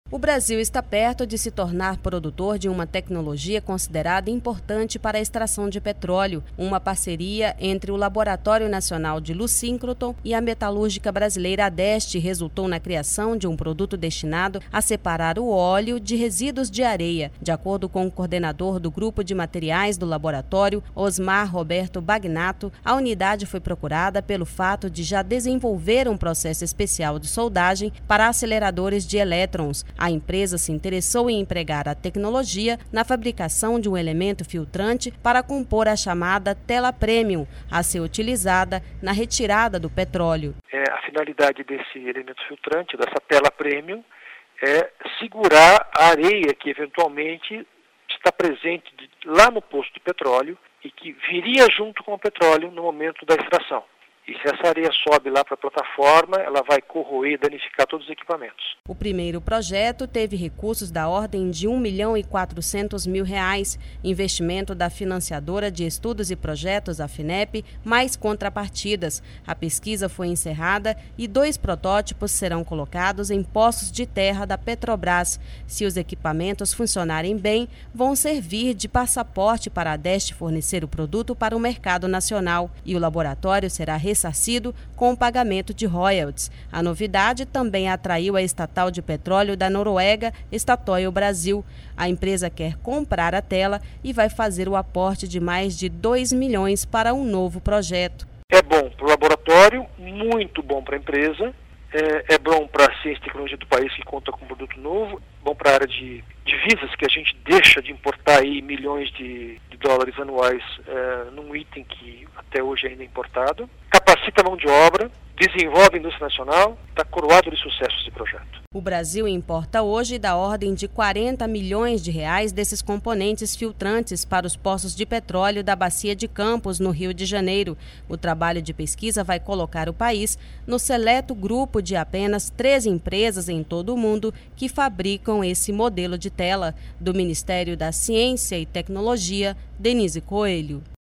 O Brasil está perto de se tornar produtor de uma tecnologia considerada importante para a extração de petróleo, uma parceria entre o Laboratório Nacional de Luz-Síncroton e a metalúrgica brasileira Adeste resultou na criação de um produto destinado a separar o óleo de resíduos de areia. De acordo com o coordenador do Grupo de Materiais do laboratório, Osmar Roberto Bagnato, a unidade foi procurada pelo fato de já desenvolver um processo especial de soldagem para aceleradores de elétrons. A empresa se interessou em empregar a tecnologia na fabricação de um elemento filtrante para compor a chamada tela premium, a ser utilizada na retirada do petróleo. A finalidade desse elemento filtrante, dessa tela premium, é segurar a areia que eventualmente está presente lá no poço de petróleo e que viria junto com o petróleo no momento da extração. E se essa areia sobe lá para a plataforma, ela vai corroer e danificar todos os equipamentos. O primeiro projeto teve recursos da ordem de R$ 1.400.000, investimento da financiadora de estudos e projetos, a FINEP, mais contrapartidas. A pesquisa foi encerrada e 2 protótipos serão colocados em poços de terra da Petrobras. Se os equipamentos funcionarem bem, vão servir de passaporte para a Adeste fornecer o produto para o mercado nacional. E o laboratório será ressarcido com o pagamento de royalties. A novidade também atraiu a estatal de petróleo da Noruega, Statoil Brasil. A empresa quer comprar a tela e vai fazer o aporte de mais de 2 milhões para um novo projeto. É bom para o laboratório, muito bom para a empresa, é bom para a ciência e tecnologia do país que conta com um produto novo, bom para a área de divisas, que a gente deixa de importar aí milhões de dólares anuais num item que até hoje ainda é importado, capacita a mão de obra, desenvolve a indústria nacional, está coroado de sucesso esse projeto. O Brasil importa hoje da ordem de 40 milhões de reais desses componentes filtrantes para os poços de petróleo da Bacia de Campos, no Rio de Janeiro. O trabalho de pesquisa vai colocar o país no seleto grupo de apenas 3 empresas em todo o mundo que fabricam esse modelo de tela. Do Ministério da Ciência e Tecnologia, Denise Coelho.